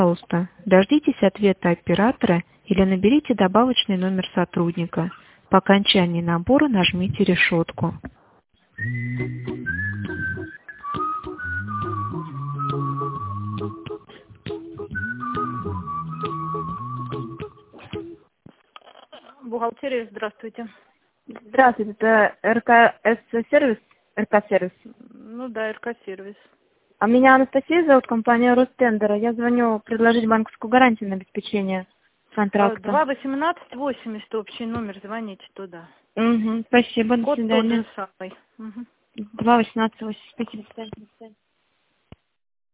Пожалуйста, дождитесь ответа оператора или наберите добавочный номер сотрудника. По окончании набора нажмите решетку. Бухгалтерия, здравствуйте. Здравствуйте, это РК-сервис? РК-сервис. Ну да, РК-сервис. А меня Анастасия зовут, компания Ростендера. Я звоню предложить банковскую гарантию на обеспечение контракта. 21880 общий номер, звоните туда. Спасибо, до Код тот свидания. же самый. 21880, спасибо, до свидания.